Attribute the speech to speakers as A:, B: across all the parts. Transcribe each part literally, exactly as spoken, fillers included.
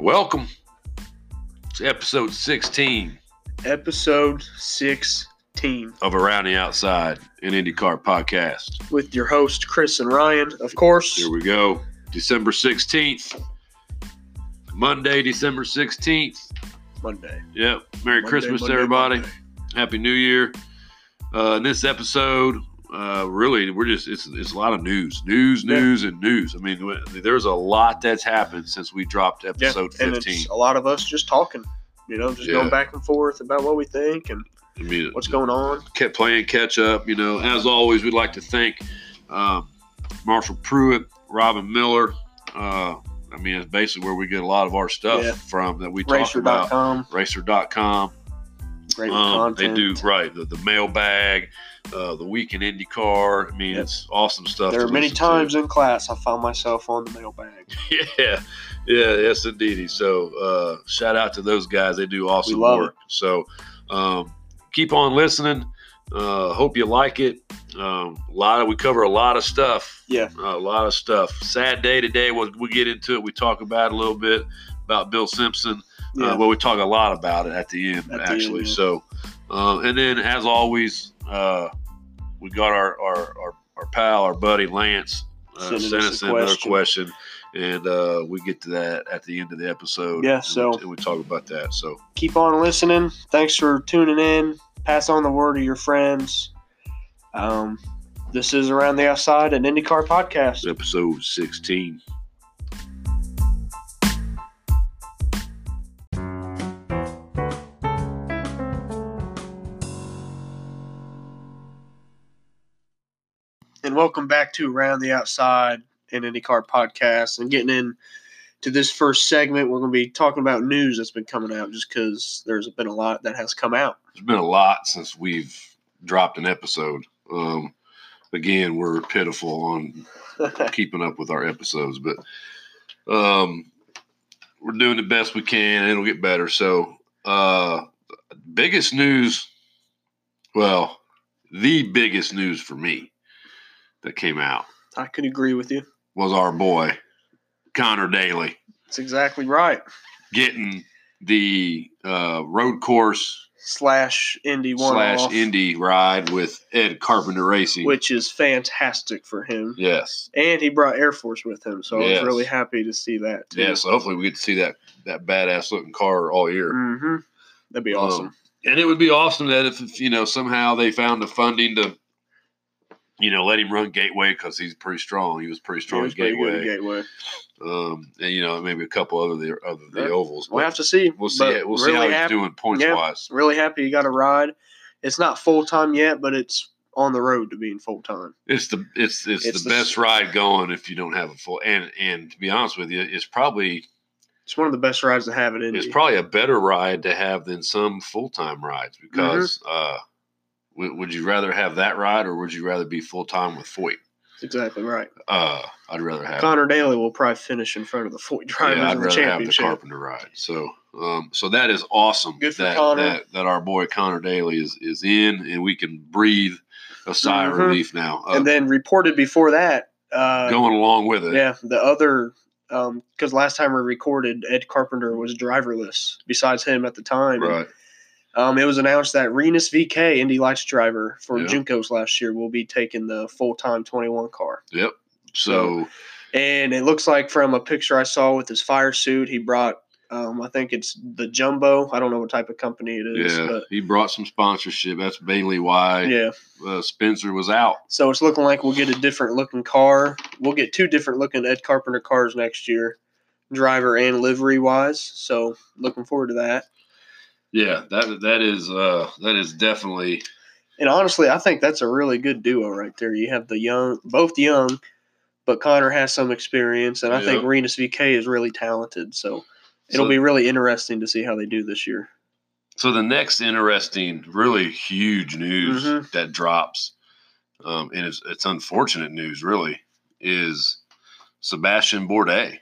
A: Welcome to episode sixteen
B: Episode sixteen
A: of Around the Outside, an IndyCar podcast.
B: with your host, Chris and Ryan, of course.
A: Here we go. December sixteenth. Monday, December sixteenth.
B: Monday.
A: Yep. Merry
B: Monday,
A: Christmas to
B: Monday,
A: everybody.
B: Monday.
A: Happy New Year. Uh, in this episode, uh, really, we're just, it's, it's a lot of news. News,
B: Yeah.
A: news, and news. I mean, there's a lot that's happened since we dropped episode
B: yeah, and
A: fifteen.
B: it's a lot of us just talking, you know, just
A: Yeah.
B: going back and forth about what we think and
A: I mean,
B: what's going on.
A: kept playing catch up. You know, as always, we'd like to thank um, Marshall Pruitt, Robin Miller. Uh, I mean, it's basically where we get a lot of our stuff
B: Yeah.
A: from that we talk
B: Racer
A: about.
B: dot com.
A: Racer dot com.
B: Great
A: Um, they
B: content.
A: do, right, the, the mailbag, uh, the Week in IndyCar. I mean,
B: Yep.
A: it's awesome stuff.
B: There
A: to
B: are many
A: listen
B: times
A: to.
B: in class I found myself on the mailbag.
A: Yeah, yeah, yes, indeedy. So, uh, shout out to those guys. They do awesome
B: love
A: work. So, um, keep on listening. Uh, hope you like it. Um, a lot of we cover a lot of stuff.
B: Yeah.
A: Uh, a lot of stuff. Sad day today. We'll, we'll get into it. We talk about it a little bit about Bill Simpson.
B: Yeah.
A: Uh, well, we talk a lot about it at the end,
B: At the
A: actually.
B: end, yeah.
A: So, uh, and then as always, uh, we got our, our, our, our pal, our buddy Lance, uh,
B: Sending
A: sent
B: us
A: us
B: a
A: in another
B: question.
A: question, and uh, we get to that at the end of the episode.
B: Yeah,
A: and
B: so-
A: we, and we talk about that. So,
B: Keep on listening. Thanks for tuning in. Pass on the word to your friends. Um, this is Around the Outside, an IndyCar podcast.
A: episode sixteen.
B: And welcome back to Around the Outside, an IndyCar podcast. And getting in to this first segment, we're going to be talking about news that's been coming out just because there's been a lot that has come out.
A: There's been a lot since we've dropped an episode. Um, again, we're pitiful on keeping up with our episodes, but um, we're doing the best we can, and it'll get better. So, uh, biggest news, well, the biggest news for me that came out
B: I could agree with you.
A: was our boy Connor Daly
B: That's exactly right.
A: getting the uh, road course
B: Slash Indy one
A: slash
B: off,
A: Indy ride with Ed Carpenter Racing.
B: which is fantastic for him.
A: yes,
B: And he brought Air Force with him, so I
A: Yes.
B: was really happy to see that too.
A: yeah. So hopefully we get to see that that badass looking car all year.
B: Mm-hmm. That'd be
A: Um,
B: awesome.
A: And it would be awesome that if, if you know somehow they found the funding to, you know, let him run Gateway because he's pretty strong. He was pretty
B: He
A: strong
B: was
A: at
B: pretty good
A: Gateway.
B: at Gateway.
A: Um, and you know maybe a couple other the other the
B: Yeah.
A: ovals.
B: We'll
A: But
B: have to see.
A: we'll see.
B: But
A: We'll see
B: really
A: how he's
B: happy,
A: doing points
B: yeah.
A: wise.
B: Really happy he got a ride. It's not full time yet, but it's on the road to being full time.
A: It's the it's it's,
B: It's
A: the,
B: the-
A: best ride going if you don't have a full. And and to be honest with you, it's probably
B: It's one of the best rides to have at Indy.
A: it's probably a better ride to have than some full time rides because
B: Mm-hmm.
A: uh, w- would you rather have that ride or would you rather be full time with Foyt?
B: That's exactly right.
A: Uh, I'd rather have
B: Connor Daly will probably finish in front of the Foyt drivers
A: yeah, I'd
B: in the
A: rather have the
B: championship.
A: Carpenter ride. So, um, so that is awesome.
B: Good for
A: that,
B: Connor.
A: That, that our boy Connor Daly is is in, and we can breathe a sigh
B: Mhm.
A: of relief now. Uh,
B: And then reported before that, uh,
A: going along with it,
B: yeah, the other because last time we recorded, Ed Carpenter was driverless. Besides him at the time, And,
A: right?
B: um, it was announced that Renus V K, Indy Lights driver for
A: Yeah.
B: Juncos last year, will be taking the full time twenty-one car.
A: Yep. So,
B: And it looks like from a picture I saw with his fire suit, he brought, um, I think it's the Jumbo. I don't know what type of company it is,
A: yeah,
B: but
A: he brought some sponsorship. That's mainly why
B: yeah.
A: uh, Spencer was out.
B: So it's looking like we'll get a different looking car. We'll get two different looking Ed Carpenter cars next year, driver and livery wise. So looking forward to that.
A: Yeah, that that is uh, that is definitely
B: And honestly, I think that's a really good duo right there. You have the young, both young, but Connor has some experience, and I think
A: Yeah.
B: Renus V K is really talented. So it'll
A: So-
B: be really interesting to see how they do this year.
A: So the next interesting, really huge news
B: Mhm.
A: that drops, um, and it's, it's unfortunate news, really, is Sebastian Bourdais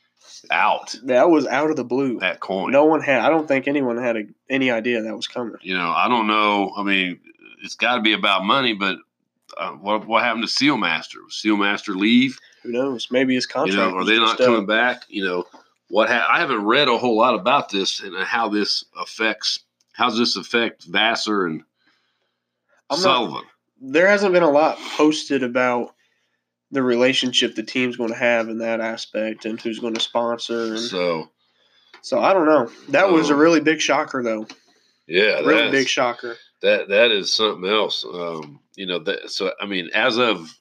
A: out
B: That was out of the blue.
A: at Coin.
B: No one had. I don't think anyone had a, any idea that was coming.
A: You know, I don't know. I mean, it's got to be about money, but uh, what what happened to Sealmaster? Was Sealmaster leave?
B: Who knows? Maybe his
A: You
B: contract.
A: know, are
B: was
A: they not
B: just, uh,
A: coming back? You know, what ha- I haven't read a whole lot about this and how this affects. How does this affect Vassar and
B: I'm
A: Sullivan?
B: Not, there hasn't been a lot posted about the relationship the team's going to have in that aspect and who's going to sponsor. And
A: so,
B: so I don't know. That um, was a really big shocker, though.
A: Yeah,
B: really big shocker.
A: That that is something else. Um, you know, that, so I mean, as of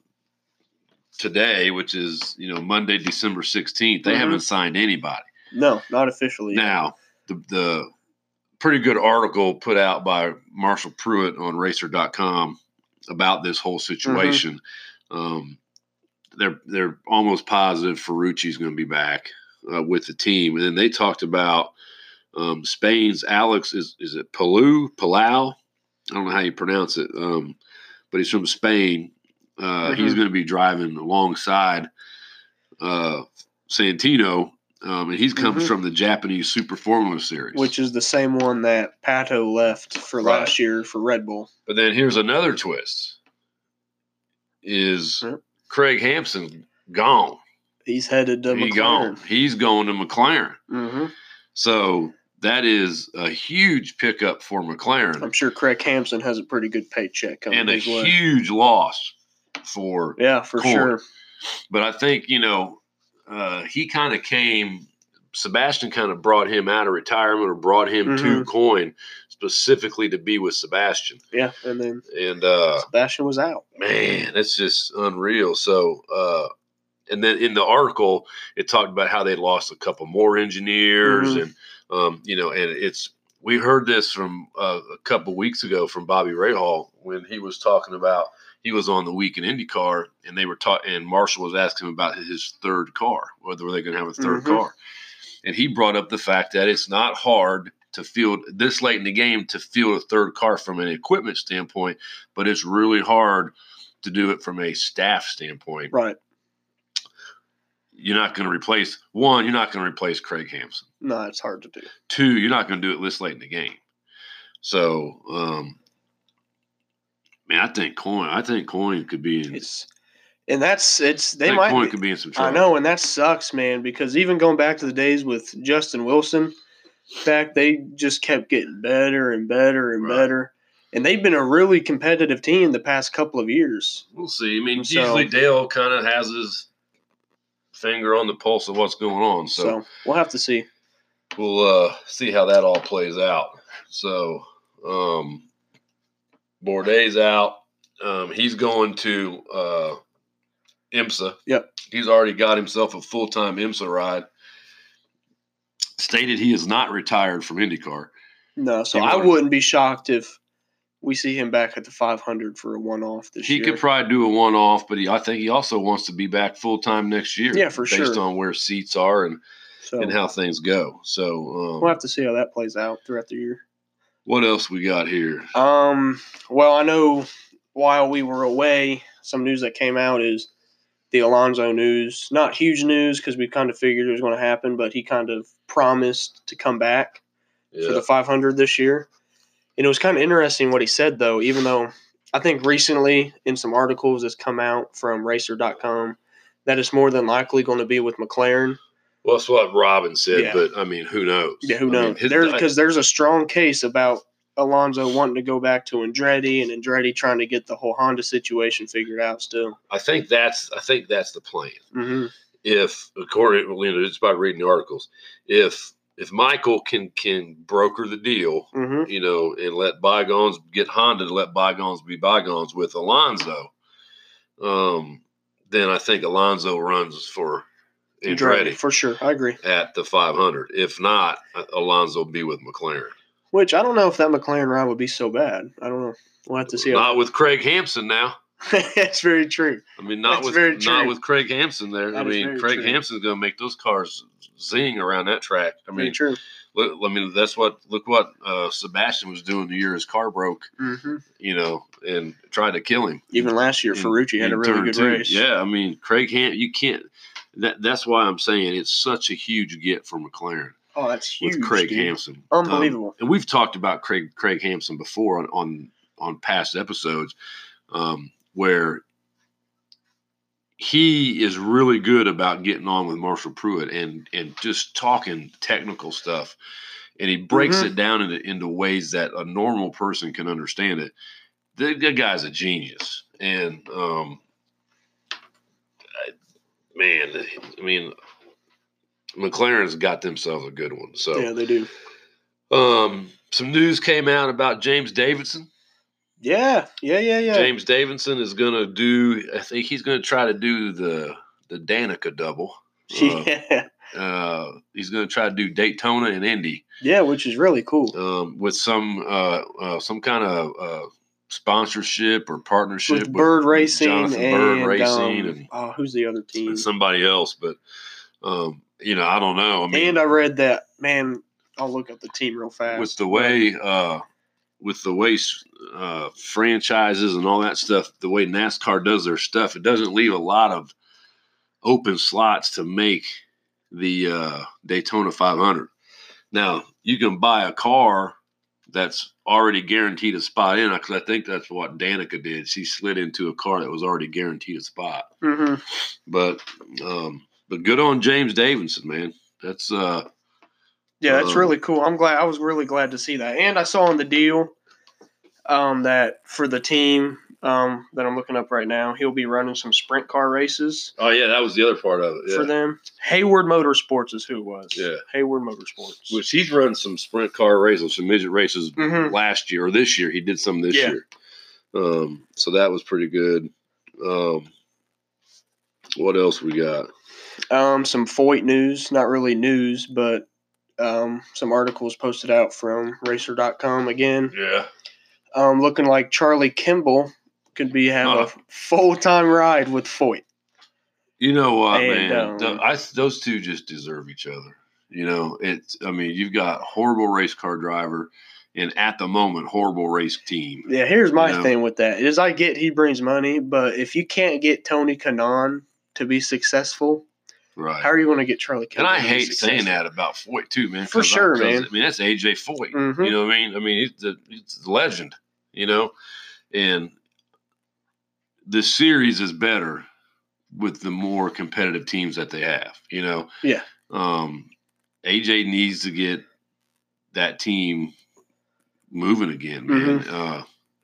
A: today, which is you know Monday, December sixteenth, they mm-hmm. haven't signed anybody.
B: No, not officially.
A: Now, the the pretty good article put out by Marshall Pruitt on Racer dot com about this whole situation. Mm-hmm. Um, they're they're almost positive Ferrucci's going to be back uh, with the team, and then they talked about um, Spain's Alex is is it Palau Palau. I don't know how you pronounce it, um, but he's from Spain. Uh, mm-hmm. He's going to be driving alongside uh, Santino, um, and he comes mm-hmm. from the Japanese Super Formula Series.
B: Which is the same one that Pato left for right. last year for Red Bull.
A: But then here's another twist, is mm-hmm. Craig Hampson gone.
B: He's headed to
A: he
B: McLaren.
A: Gone. He's going to McLaren.
B: Mm-hmm.
A: So that is a huge pickup for McLaren.
B: I'm sure Craig Hampson has a pretty good paycheck coming
A: and a
B: his way.
A: huge loss for
B: yeah, for
A: Coyne.
B: sure.
A: But I think you know uh, he kind of came. Sebastian kind of brought him out of retirement or brought him mm-hmm. to Coyne specifically to be with Sebastian.
B: Yeah, and then
A: and uh,
B: Sebastian was out.
A: Man, it's just unreal. So. Uh, And then in the article, it talked about how they lost a couple more engineers, mm-hmm. and um, you know, and it's we heard this from uh, a couple weeks ago from Bobby Rahal when he was talking about he was on the Week in IndyCar, and they were talking, and Marshall was asking him about his third car, whether were they going to have a third mm-hmm. car, and he brought up the fact that it's not hard to field this late in the game to field a third car from an equipment standpoint, but it's really hard to do it from a staff standpoint,
B: right?
A: You're not going to replace one. You're not going to replace Craig Hampson.
B: No, it's hard to do.
A: Two, you're not going to do it this late in the game. So, um, man, I think Coyne. I think Coyne could be in.
B: It's, and that's it's. They
A: I think
B: might.
A: Coyne
B: be,
A: could be in some trouble.
B: I know, and that sucks, man. Because even going back to the days with Justin Wilson, in fact, they just kept getting better and better and right. better. And they've been a really competitive team the past couple of years.
A: We'll see. I mean, so, usually Dale kind of has his finger on the pulse of what's going on. So,
B: so we'll have to see.
A: We'll uh, see how that all plays out. So um, Bourdais out. Um, he's going to uh, IMSA.
B: Yep.
A: He's already got himself a full-time IMSA ride. Stated he is not retired from IndyCar.
B: No, so I wouldn't be shocked if we see him back at the five hundred for a one-off this
A: he
B: year.
A: He could probably do a one-off, but he, I think he also wants to be back full-time next year.
B: Yeah, for
A: based
B: sure.
A: Based on where seats are and
B: so,
A: and how things go. So um,
B: we'll have to see how that plays out throughout the year.
A: What else we got here?
B: Um. Well, I know while we were away, some news that came out is the Alonso news. Not huge news because we kind of figured it was going to happen, but he kind of promised to come back yeah. for the five hundred this year. And it was kind of interesting what he said, though, even though I think recently in some articles that's come out from Racer dot com that it's more than likely going to be with McLaren.
A: Well, that's what Robin said,
B: yeah.
A: but, I mean, who knows?
B: Yeah, who knows? Because there's, there's a strong case about Alonso wanting to go back to Andretti and Andretti trying to get the whole Honda situation figured out still.
A: I think that's I think that's the plan.
B: Mm-hmm.
A: If, according you know, just by reading the articles, if – If Michael can can broker the deal,
B: mm-hmm.
A: you know, and let bygones get Honda to let bygones be bygones with Alonso, um, then I think Alonso runs for Andretti.
B: For sure. I agree.
A: At the five hundred. If not, Alonso will be with McLaren.
B: Which I don't know if that McLaren ride would be so bad. I don't know. We'll have to see.
A: Not
B: how
A: with Craig Hampson now.
B: That's very true.
A: I mean, not
B: That's
A: with not with Craig Hampson there.
B: That
A: I mean, Craig
B: true.
A: Hampson's going to make those cars zing around that track. I mean,
B: very true.
A: Look, I mean, that's what look what uh, Sebastian was doing the year his car broke.
B: Mm-hmm.
A: You know, and tried to kill him.
B: Even last year, Ferrucci had a really good
A: two.
B: race.
A: Yeah, I mean, Craig Ham, you can't. That that's why I'm saying it's such a huge get for McLaren.
B: Oh, that's huge.
A: With Craig
B: dude.
A: Hampson,
B: Unbelievable.
A: Um, and we've talked about Craig Craig Hampson before on on, on past episodes, um, where he is really good about getting on with Marshall Pruitt and and just talking technical stuff. And he breaks
B: Mhm.
A: it down into, into ways that a normal person can understand it. The, the guy's a genius. And, um, I, man, I mean, McLaren's got themselves a good one. So,
B: Yeah, they do.
A: um, some news came out about James Davidson.
B: Yeah, yeah, yeah, yeah.
A: James Davidson is going to do, I think he's going to try to do the, the Danica double. Uh,
B: Yeah.
A: uh, he's going to try to do Daytona and Indy.
B: Yeah, which is really cool.
A: Um, with some uh, uh, some kind of uh, sponsorship or partnership
B: With Bird
A: with
B: Racing
A: Jonathan
B: and,
A: Bird Racing
B: um,
A: and,
B: oh, who's the other team?
A: and somebody else. But um, you know, I don't know. I mean,
B: And I read that, man, I'll look up the team real fast.
A: with the way uh, with the way uh, franchises and all that stuff, the way NASCAR does their stuff, it doesn't leave a lot of open slots to make the uh, Daytona five hundred. Now, you can buy a car that's already guaranteed a spot in, because I think that's what Danica did. She slid into a car that was already guaranteed a spot.
B: Mm-hmm.
A: But um, but good on James Davidson, man. That's uh,
B: Yeah, that's
A: um,
B: really cool. I'm glad. I was really glad to see that. And I saw in the deal um, that for the team um, that I'm looking up right now, he'll be running some sprint car races
A: oh yeah, that was the other part of it. Yeah.
B: for them. Hayward Motorsports is who it was.
A: Yeah.
B: Hayward Motorsports.
A: Which he's run some sprint car races, some midget races
B: Mhm.
A: last year or this year. He did some this
B: Yeah.
A: year. Um, so that was pretty good. Um, what else we got?
B: Um, some Foyt news, not really news, but um, some articles posted out from racer dot com again.
A: Yeah.
B: Um, looking like Charlie Kimball could be have
A: Uh.
B: a full time ride with Foyt.
A: You know what,
B: And,
A: man?
B: um,
A: Th- I, those two just deserve each other. You know, it's. I mean, you've got horrible race car driver, and at the moment, horrible race team.
B: Yeah, here's my
A: You know?
B: thing with that is I get he brings money, but if you can't get Tony Kanaan to be successful,
A: Right.
B: how are you going to get Charlie
A: And
B: Kimball?
A: I
B: to be
A: hate
B: successful?
A: saying that about Foyt too, man.
B: For
A: 'cause
B: sure,
A: I, 'cause,
B: man.
A: I mean, that's A J Foyt.
B: Mhm.
A: You know what I mean? I mean, he's the, he's the legend. You know, and the series is better with the more competitive teams that they have. You know.
B: Yeah.
A: Um, A J needs to get that team moving again, man.
B: Mhm.
A: Uh,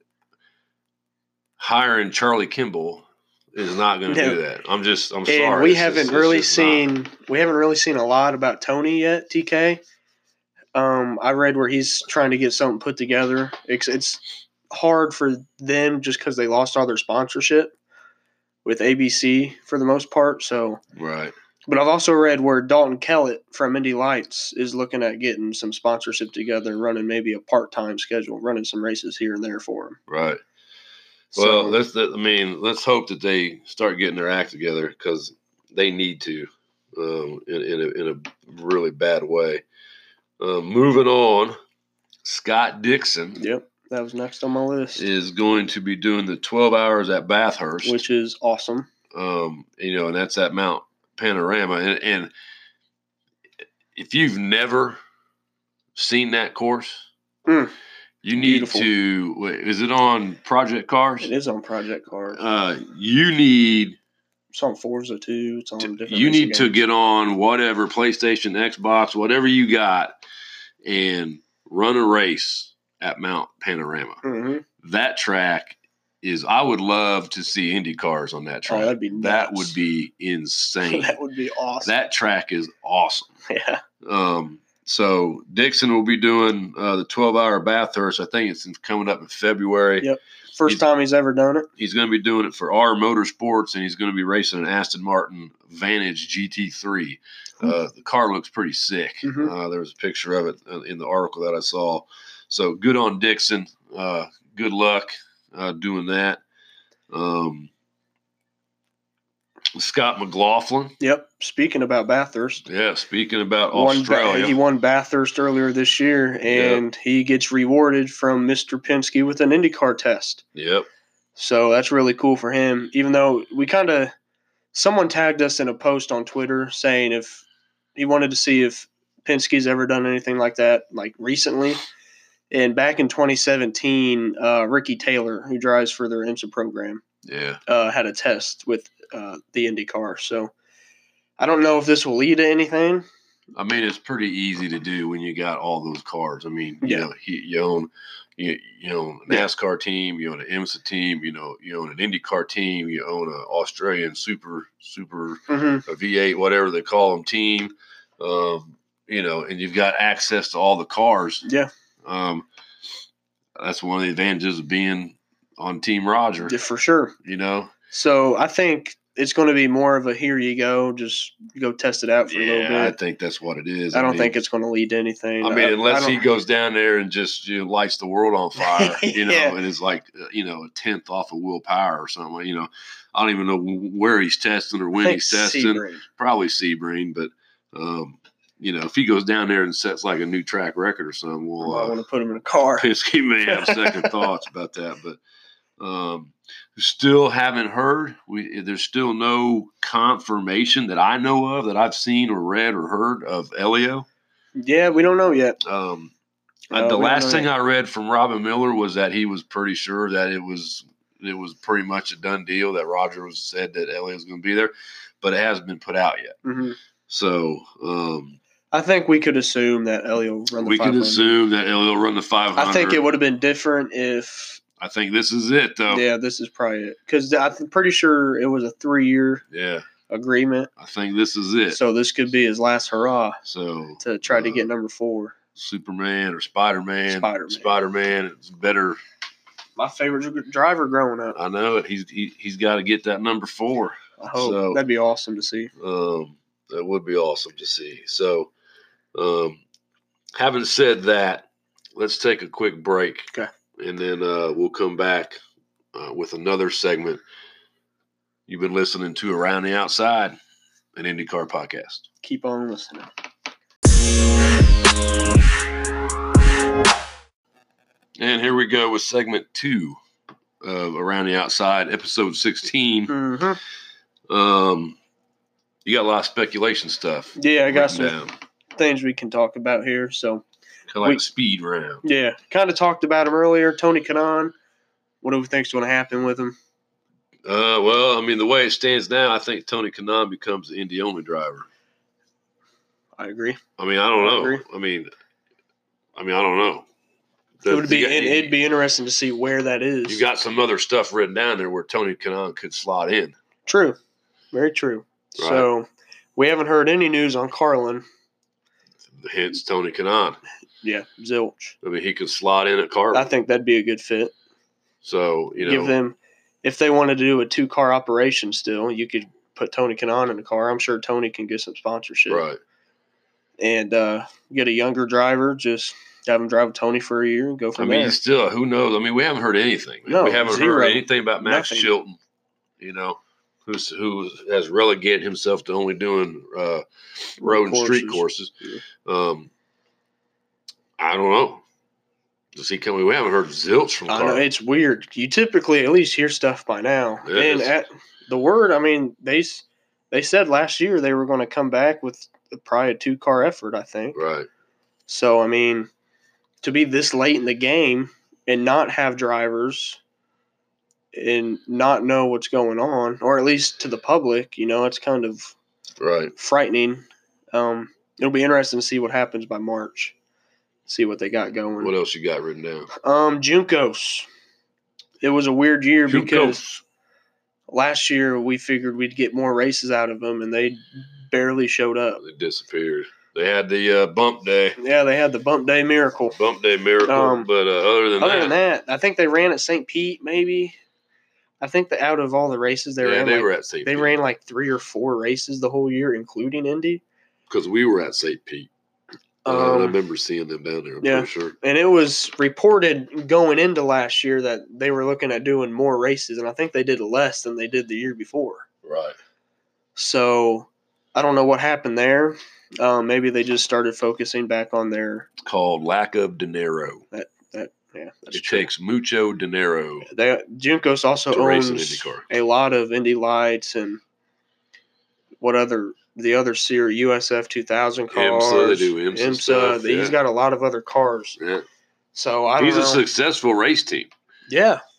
A: hiring Charlie Kimball is not going to
B: No.
A: do that. I'm just, I'm
B: And
A: sorry.
B: we
A: It's
B: haven't
A: just- it's
B: really
A: just
B: seen
A: not.
B: we haven't really seen a lot about Tony yet, T K. Um, I read where he's trying to get something put together. It's, it's hard for them just because they lost all their sponsorship with A B C for the most part. So,
A: Right.
B: but I've also read where Dalton Kellett from Indy Lights is looking at getting some sponsorship together and running maybe a part time schedule, running some races here and there for him.
A: Right.
B: So,
A: Well, let's. That, I mean, let's hope that they start getting their act together, because they need to, um, in, in, a, in a really bad way. Uh, moving on, Scott Dixon
B: yep, that was next on my list,
A: is going to be doing the twelve hours at Bathurst,
B: which is awesome.
A: um, you know, and that's at Mount Panorama. And, and if you've never seen that course,
B: Mm,
A: you need
B: beautiful.
A: to. Wait, is it on Project Cars?
B: It is on Project Cars.
A: Uh, you need.
B: It's on Forza too. It's on different.
A: You
B: racing
A: need to
B: games.
A: get on whatever PlayStation, Xbox, whatever you got, and run a race at Mount Panorama.
B: Mhm.
A: That track is. I would love to see Indy cars on that track.
B: Oh, that'd be
A: that
B: nuts.
A: would be insane.
B: That would be awesome.
A: That track is awesome.
B: yeah.
A: Um, so Dixon will be doing uh, the twelve-hour Bathurst. I think it's coming up in February.
B: Yep. First
A: He's-
B: time he's ever done it.
A: He's going to be doing it for R Motorsports, and he's going to be racing an Aston Martin Vantage G T three. Uh, the car looks pretty sick.
B: Mhm.
A: Uh, there was a picture of it in the article that I saw. So good on Dixon. Uh, good luck uh, doing that. Um, Scott McLaughlin.
B: Yep. Speaking about Bathurst,
A: Yeah, speaking about
B: won Ba-
A: Australia.
B: he won Bathurst earlier this year, and he gets rewarded from Mister Penske with an IndyCar test.
A: Yep.
B: So that's really cool for him. Even though we kind of, someone tagged us in a post on Twitter saying if he wanted to see if Penske's ever done anything like that, like recently. And back in twenty seventeen, uh, Ricky Taylor, who drives for their IMSA program,
A: Yeah.
B: uh, had a test with uh, the IndyCar. So I don't know if this will lead to anything.
A: I mean, it's pretty easy to do when you got all those cars. I mean, you
B: Yeah.
A: know, you, you own you, you own a NASCAR team, you own an IMSA team, you know, you own an IndyCar team, you own an Australian super super
B: Mm-hmm.
A: a V eight, whatever they call them, team. Um, you know, and you've got access to all the cars.
B: Yeah.
A: Um, that's one of the advantages of being on Team Roger.
B: Yeah, for sure.
A: You know.
B: So I think it's going to be more of a here you go, just go test it out for
A: yeah,
B: a little bit.
A: I think that's what it is.
B: I,
A: I
B: don't
A: mean,
B: think it's going to lead to anything.
A: I mean,
B: I,
A: unless
B: I
A: he goes down there and just you know, lights the world on fire, you know,
B: Yeah.
A: and it's like, uh, you know, a tenth off of Will Power or something. You know, I don't even know where he's testing or when
B: I
A: he's
B: think
A: testing.
B: Sebring.
A: Probably Sebring, but, um, you know, if he goes down there and sets like a new track record or something,
B: I
A: we'll
B: might
A: uh,
B: want to put him in a car.
A: Penske may have second thoughts about that. But um, still haven't heard. We there's still no confirmation that I know of that I've seen or read or heard of Elio.
B: Yeah, we don't know yet.
A: Um,
B: Uh,
A: uh,
B: we
A: the
B: don't
A: last
B: know
A: thing
B: yet.
A: I read from Robin Miller was that he was pretty sure that it was it was pretty much a done deal, that Roger was said that Elio was going to be there, but it hasn't been put out yet.
B: Mm-hmm.
A: So um,
B: I think we could assume that Elio run the
A: we
B: five
A: could
B: hundred.
A: assume that Elio run the five hundred.
B: I think it would have been different if.
A: I think this is it, though.
B: Yeah, this is probably it because I'm pretty sure it was a three-year
A: Yeah,
B: agreement.
A: I think this is it.
B: So this could be his last hurrah
A: So
B: to try to
A: uh,
B: get number four.
A: Superman or Spider-Man.
B: Spider-Man.
A: Spider-Man. It's better.
B: My favorite dr- driver growing up.
A: I know it. He's he, he's got to get that number four.
B: I hope
A: So,
B: that'd be awesome to see.
A: Um, that would be awesome to see. So, um, having said that, let's take a quick break.
B: Okay.
A: And then uh, we'll come back uh, with another segment. You've been listening to Around the Outside, an IndyCar podcast.
B: Keep on listening.
A: And here we go with segment two of Around the Outside, episode sixteen.
B: Mm-hmm.
A: Um, you got a lot of speculation stuff.
B: Yeah, I got some
A: down.
B: things we can talk about here. So,
A: Kind of like
B: we,
A: a speed round.
B: yeah, kind of talked about him earlier. Tony Kanaan. What do we think's going to happen with him?
A: Uh, well, I mean, the way it stands now, I think Tony Kanaan becomes the Indy only driver.
B: I agree.
A: I mean, I don't
B: I
A: know.
B: agree.
A: I mean, I mean, I don't know. The,
B: it would be.
A: the,
B: It, it'd be interesting to see where that is.
A: You got some other stuff written down there where Tony Kanaan could slot in.
B: True. Very true.
A: Right.
B: So, we haven't heard any news on Carlin.
A: Hence Tony Kanaan.
B: Yeah, zilch.
A: I mean, he could slot in at Carlin.
B: I think that'd be a good fit.
A: So, you know.
B: Give them, if they wanted to do a two-car operation still, you could put Tony Kanaan in the car. I'm sure Tony can get some sponsorship.
A: Right.
B: And uh, get a younger driver, just have him drive with Tony for a year and go
A: I
B: from
A: mean,
B: there.
A: still, who knows? I mean, we haven't heard anything.
B: No,
A: we haven't
B: zero.
A: heard anything about Max
B: Nothing.
A: Chilton, you know, who's who has relegated himself to only doing uh, road and street courses.
B: Yeah.
A: Um, I don't know. Does he come? We haven't heard zilch from
B: I know,
A: Carlin.
B: it's weird. You typically at least hear stuff by now.
A: It
B: and
A: is.
B: at the word, I mean, they s- they said last year they were going to come back with probably a two-car effort, I think.
A: Right.
B: So, I mean, to be this late in the game and not have drivers and not know what's going on, or at least to the public, you know, it's kind of
A: Right.
B: frightening. Um, it'll be interesting to see what happens by March, see what they got going.
A: What else you got written down?
B: Um, Juncos. It was a weird year because
A: Juncos.
B: last year we figured we'd get more races out of them, and they barely showed up.
A: They disappeared. They had the uh, bump day,
B: Yeah, they had the bump day miracle.
A: bump day miracle.
B: Um,
A: but uh, other than
B: Other
A: that,
B: than that, I think they ran at Saint Pete, maybe. I think that out of all the races they
A: yeah,
B: ran,
A: they
B: like,
A: were at Saint
B: they
A: Pete.
B: ran like three or four races the whole year, including Indy.
A: Because we were at Saint Pete. Uh, I
B: Um,
A: remember seeing them down there, I'm
B: yeah.
A: pretty sure.
B: And it was reported going into last year that they were looking at doing more races, and I think they did less than they did the year before.
A: Right.
B: So I don't know what happened there. Um, maybe they just started focusing back on their
A: Called lack of dinero.
B: that that yeah. That's
A: It
B: true.
A: takes mucho dinero
B: They Juncos also
A: to race an
B: owns
A: IndyCar.
B: a lot of Indy Lights and what other the other series U S F two thousand cars.
A: IMSA, they do IMSA stuff,
B: He's
A: yeah.
B: got a lot of other cars.
A: Yeah.
B: So I don't
A: He's
B: know.
A: a successful race team.
B: Yeah,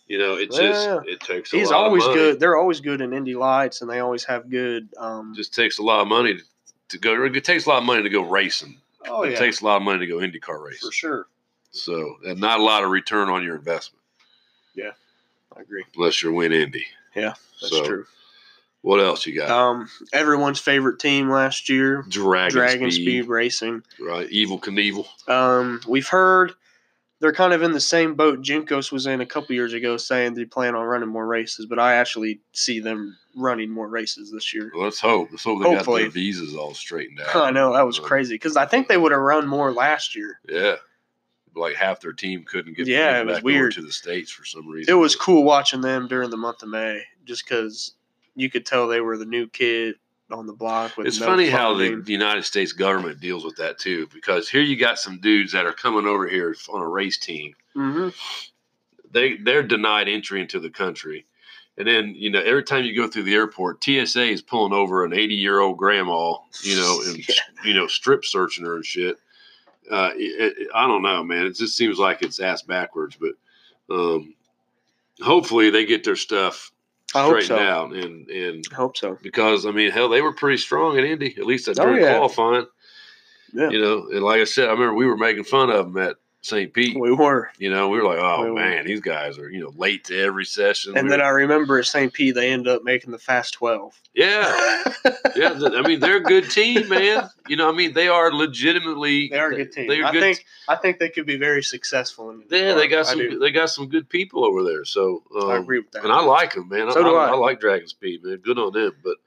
A: You know, it
B: Yeah,
A: just
B: yeah.
A: it takes a
B: He's
A: lot
B: always
A: of money.
B: good. They're always good in Indy Lights, and they always have good. Um,
A: It just takes a lot of money to, to go. It takes a lot of money to go racing.
B: oh
A: it
B: yeah,
A: takes a lot of money to go IndyCar racing.
B: for sure.
A: So, and not a lot of return on your investment.
B: Yeah, I agree.
A: Unless you win Indy.
B: Yeah, that's
A: so,
B: true.
A: What else you got?
B: Um, everyone's favorite team last year,
A: Dragon,
B: Dragon
A: Speed,
B: Speed Racing.
A: Right, Evil Knievel.
B: Um, we've heard they're kind of in the same boat Jinkos was in a couple years ago, saying they plan on running more races. But I actually see them running more races this year.
A: Well, let's hope. Let's hope they
B: Hopefully.
A: got their visas all straightened out.
B: I know that was
A: um,
B: crazy because I think they would have run more last year.
A: Yeah, like half their team couldn't get,
B: Yeah,
A: get
B: it was
A: back
B: weird.
A: over to the States for some reason.
B: It was cool watching them during the month of May, just because you could tell they were the new kid on the block. With
A: It's
B: no
A: funny how
B: funding.
A: the United States government deals with that too, because here you got some dudes that are coming over here on a race team.
B: Mm-hmm.
A: They they're denied entry into the country, and then you know every time you go through the airport, T S A is pulling over an eighty year old grandma, you know, and
B: Yeah.
A: you know strip searching her and shit. Uh, it, it, I don't know, man. It just seems like it's ass backwards, but um, hopefully they get their stuff
B: I hope
A: straightened
B: so.
A: out, and and
B: I hope so.
A: because I mean, hell, they were pretty strong at Indy, at least
B: Oh,
A: during
B: yeah.
A: qualifying.
B: Yeah,
A: You know, and like I said, I remember we were making fun of them at Saint Pete.
B: we were.
A: You know, we were like, oh
B: We were.
A: man, these guys are you know late to every session.
B: And
A: We
B: then
A: were-
B: I remember at Saint Pete, they ended up making the Fast twelve.
A: yeah, yeah. th- I mean, they're a good team, man. You know, I mean, they are legitimately.
B: They are a good team.
A: They're
B: I
A: good
B: think I think they could be very successful. In
A: Yeah, they got
B: I
A: some.
B: do.
A: They got some good people over there. So um,
B: I agree with that.
A: and I like them, man.
B: So
A: I,
B: do
A: I,
B: I.
A: I like Dragon Speed, man. Good on them. But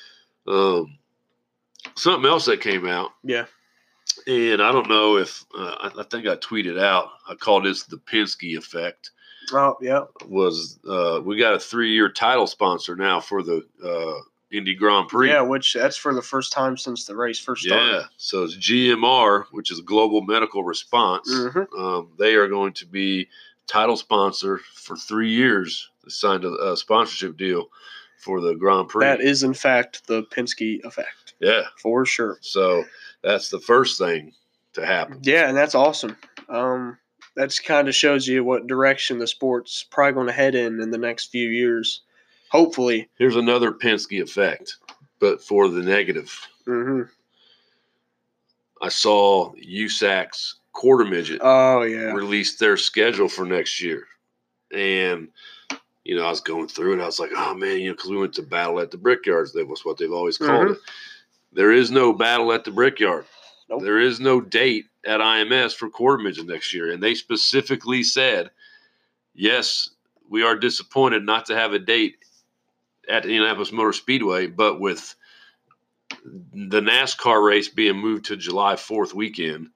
A: um, something else that came out,
B: Yeah.
A: and I don't know if uh, I, I think I tweeted out. I called this the Penske effect.
B: Oh, yeah.
A: Was uh, we got a three-year title sponsor now for the uh, Indy Grand Prix?
B: Yeah, which that's for the first time since the race first started.
A: Yeah, so it's G M R, which is Global Medical Response.
B: Mm-hmm.
A: Um, they are going to be title sponsor for three years. They signed a, a sponsorship deal for the Grand Prix.
B: That is, in fact, the Penske effect.
A: Yeah,
B: For sure.
A: so that's the first thing to happen.
B: Yeah, and that's awesome. Um, that's kind of shows you what direction the sport's probably going to head in in the next few years. Hopefully.
A: Here's another Penske effect, but for the negative.
B: Mm-hmm.
A: I saw U S A C's quarter midget
B: Oh, yeah.
A: release their schedule for next year. And, you know, I was going through it. I was like, oh, man, you know, because we went to Battle at the Brickyards. That was what they've always called
B: Mhm.
A: it. There is no Battle at the Brickyard.
B: Nope.
A: There is no date at I M S for quarter midget next year. And they specifically said, yes, we are disappointed not to have a date at Indianapolis Motor Speedway, but with the NASCAR race being moved to July fourth weekend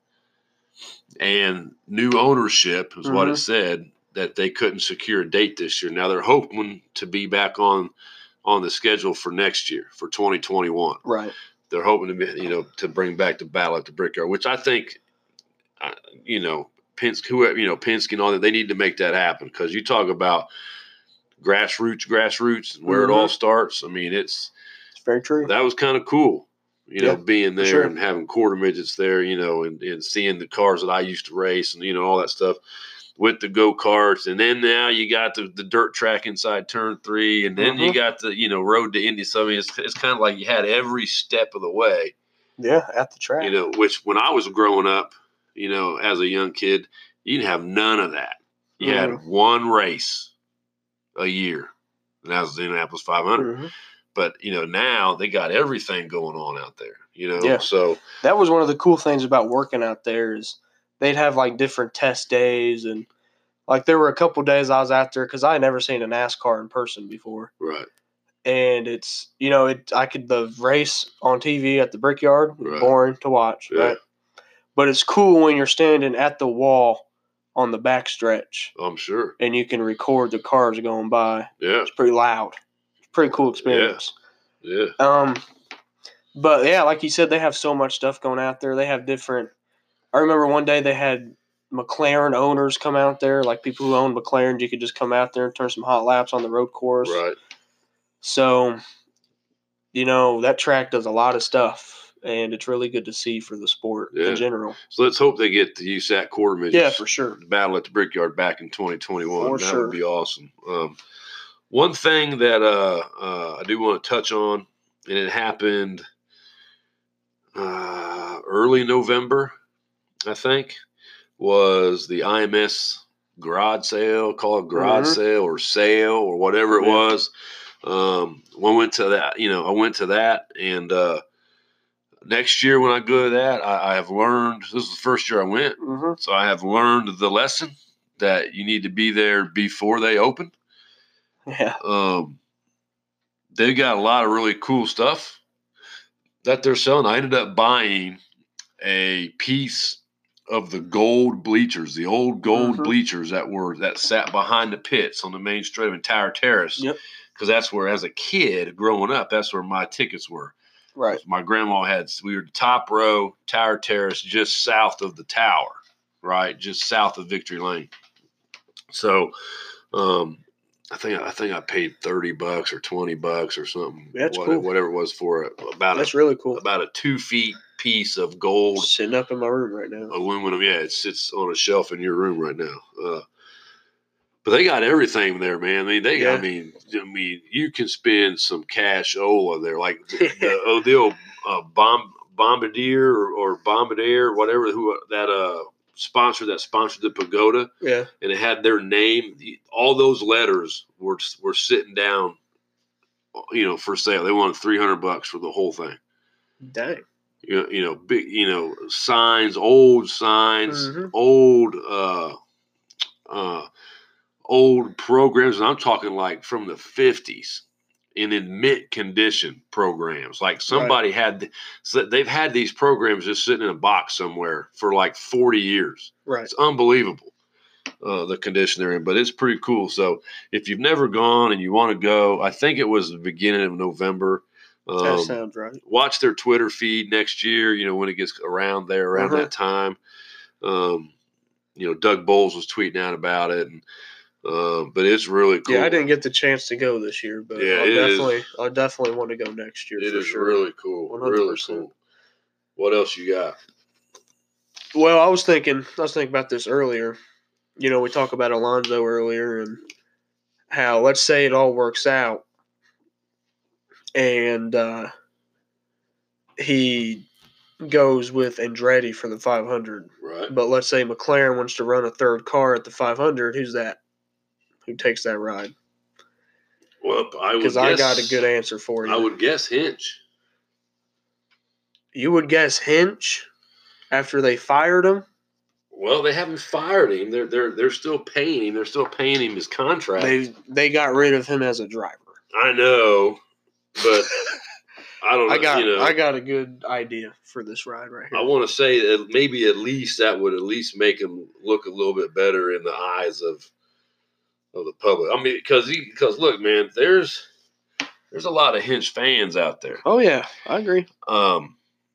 A: and new ownership is what it
B: Mhm.
A: said, that they couldn't secure a date this year. Now they're hoping to be back on on the schedule for next year, for twenty twenty-one.
B: Right.
A: They're hoping to be, you know, to bring back the Battle at the Brickyard, which I think, uh, you know, Penske, whoever, you know, Penske and all that, they need to make that happen, because you talk about grassroots, grassroots, and where
B: Mhm.
A: it all starts. I mean, it's
B: It's very true.
A: that was kind of cool, you know,
B: Yeah,
A: being there
B: sure.
A: and having quarter midgets there, you know, and, and seeing the cars that I used to race and, you know, all that stuff with the go-karts. And then now you got the, the dirt track inside turn three. And then you
B: Mhm.
A: got the, you know, road to Indy. So, I mean, it's, it's kind of like you had every step of the way,
B: Yeah, at the track.
A: you know, which when I was growing up, you know, as a young kid, you didn't have none of that. You had
B: Mhm.
A: one race a year, and that was the Indianapolis five hundred.
B: Mhm.
A: But, you know, now they got everything going on out there, you know?
B: Yeah.
A: So,
B: That was one of the cool things about working out there is they'd have like different test days, and like there were a couple days I was out there because I had never seen a NASCAR in person before,
A: right.
B: and it's you know it I could the race on T V at the Brickyard was
A: Right.
B: boring to watch,
A: Yeah.
B: right? But it's cool when you're standing at the wall on the backstretch
A: I'm sure.
B: and you can record the cars going by.
A: Yeah.
B: It's pretty loud. It's a pretty cool experience.
A: Yeah.
B: Um, but yeah, like you said, they have so much stuff going out there. They have different. I remember one day they had McLaren owners come out there, like people who own McLarens. You could just come out there and turn some hot laps on the road course.
A: Right.
B: So, you know, that track does a lot of stuff. and it's really good to see for the sport
A: Yeah.
B: in general.
A: So let's hope they get the U S A C quarter midgets.
B: Yeah, for sure.
A: Battle at the Brickyard back in twenty twenty-one.
B: For
A: that
B: sure.
A: would be awesome. Um, one thing that uh, uh, I do want to touch on, and it happened uh, early November, I think, was the I M S garage sale, call it garage
B: Mhm.
A: sale or sale or whatever it
B: Yeah.
A: was. Um, we went to that, you know, I went to that, and uh, next year when I go to that, I, I have learned, this is the first year I went,
B: Mhm.
A: so I have learned the lesson that you need to be there before they open.
B: Yeah.
A: Um, they got a lot of really cool stuff that they're selling. I ended up buying a piece of the gold bleachers, the old gold
B: Mhm.
A: bleachers that were that sat behind the pits on the main strip in Tower Terrace.
B: Yep.
A: Because that's where, as a kid growing up, that's where my tickets were.
B: Right.
A: My grandma had, we were top row, Tower Terrace, just south of the tower, right? Just south of Victory Lane. So, um, I think I think I paid thirty bucks or twenty bucks or something.
B: That's
A: what,
B: cool.
A: Whatever it was for it. About
B: That's
A: a,
B: really cool.
A: about a two feet piece of gold
B: Sitting up in my room right now.
A: aluminum. Yeah, it sits on a shelf in your room right now. Uh, but they got everything there, man. I mean, they.
B: Yeah.
A: I mean, I mean, you can spend some cashola there, like the, the, oh, the old uh, bomb bombardier or, or bombardier, whatever who that uh sponsor that sponsored the pagoda.
B: Yeah.
A: And it had their name. All those letters were were sitting down, you know, for sale. They wanted three hundred bucks for the whole thing.
B: Dang.
A: You know, you know, big, you know, signs, old signs,
B: Mm-hmm.
A: old, uh, uh, old programs, and I'm talking like from the fifties, in in mint condition programs. Like somebody right. had, so they've had these programs just sitting in a box somewhere for like forty years.
B: Right.
A: It's unbelievable. Uh, the condition they're in, but it's pretty cool. So if you've never gone and you want to go, I think it was the beginning of November. Um,
B: that sounds right.
A: Watch their Twitter feed next year, you know, when it gets around there, around
B: uh-huh.
A: that time. Um, you know, Doug Bowles was tweeting out about it, and uh, but it's really cool.
B: Yeah, I didn't get the chance to go this year, but
A: yeah,
B: I'll definitely,
A: is,
B: I definitely want to go next year.
A: It
B: for
A: is
B: sure.
A: really cool. one hundred percent. Really cool. What else you got?
B: Well, I was thinking, I was thinking about this earlier. You know, we talked about Alonso earlier and how, let's say it all works out and uh, he goes with Andretti for the five hundred.
A: Right.
B: But let's say McLaren wants to run a third car at the five hundred. Who's that? Who takes that ride?
A: Well, I would
B: Because I got a good answer for you.
A: I would guess Hinch.
B: You would guess Hinch after they fired him?
A: Well, they haven't fired him. They're they're they're still paying him. They're still paying him his contract.
B: They they got rid of him as a driver.
A: I know, but I don't know.
B: I got
A: you know,
B: I got a good idea for this ride right here.
A: I want to say that maybe at least that would at least make him look a little bit better in the eyes of of the public. I mean, because because look, man, there's there's a lot of Hinch fans out there.
B: Oh yeah, I agree.
A: Um,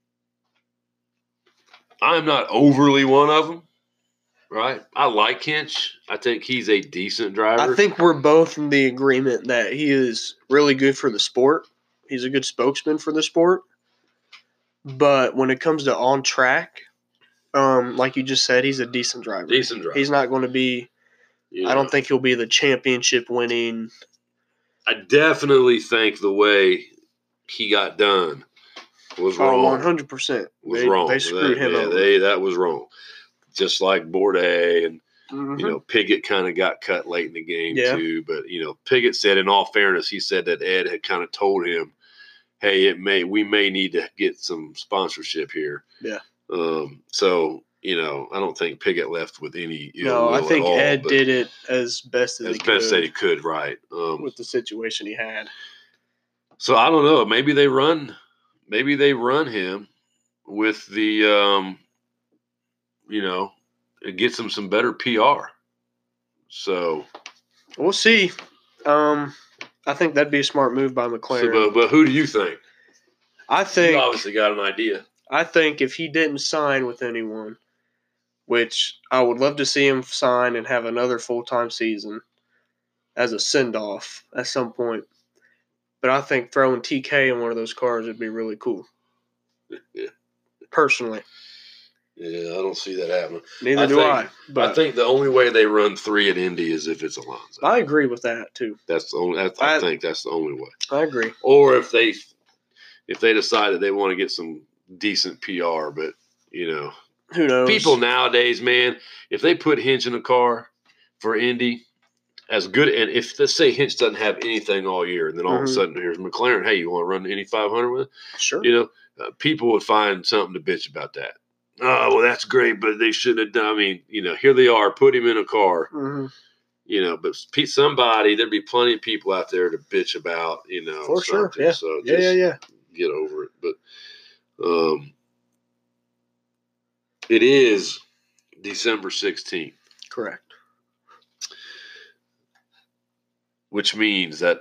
A: I'm not overly one of them. Right. I like Hinch. I think he's a decent driver.
B: I think we're both in the agreement that he is really good for the sport. He's a good spokesman for the sport. But when it comes to on track, um, like you just said, he's a decent driver.
A: Decent driver.
B: He's not going to be
A: you
B: I
A: know,
B: don't think he'll be the championship winning.
A: I definitely think the way he got done was wrong.
B: Oh, one hundred percent.
A: Was
B: they,
A: wrong.
B: They screwed
A: they,
B: him
A: yeah,
B: over.
A: They, that was wrong. Just like Bourdais and,
B: mm-hmm.
A: you know, Piggott kind of got cut late in the game
B: yeah.
A: too. But, you know, Piggott said, in all fairness, he said that Ed had kind of told him, hey, it may we may need to get some sponsorship here.
B: Yeah.
A: Um. So, you know, I don't think Piggott left with any ill
B: No, I
A: will
B: think
A: at all,
B: Ed did it as best as,
A: as
B: he
A: best
B: could.
A: that he could, right. Um,
B: with the situation he had.
A: So I don't know. Maybe they run maybe they run him with the um you know, it gets him some better P R. So
B: we'll see. Um, I think that'd be a smart move by McLaren.
A: So, but, but who do you think?
B: I think
A: you obviously got an idea.
B: I think if he didn't sign with anyone, which I would love to see him sign and have another full-time season as a send-off at some point. But I think throwing T K in one of those cars would be really cool. personally.
A: Yeah, I don't see that happening.
B: Neither
A: I
B: do
A: think,
B: I. But
A: I think the only way they run three at Indy is if it's Alonso.
B: I agree with that too.
A: That's the only. That's, I,
B: I-
A: think that's the only way.
B: I agree.
A: Or if they, if they decide that they want to get some decent P R, but you know,
B: Who knows?
A: people nowadays, man, if they put Hinch in a car for Indy, as good, and if let's say Hinch doesn't have anything all year, and then all of a
B: Mhm.
A: sudden here's McLaren, hey, you want to run the Indy five hundred with?
B: Sure.
A: You know, uh, people would find something to bitch about that. Oh, well, that's great, but they shouldn't have done. I mean, you know, here they are, put him in a car.
B: Mhm.
A: You know, but pe- somebody, there'd be plenty of people out there to bitch about, you know,
B: For sure.
A: something.
B: Yeah.
A: So
B: Yeah,
A: just
B: yeah, yeah.
A: get over it. But um, it is December sixteenth,
B: Correct.
A: which means that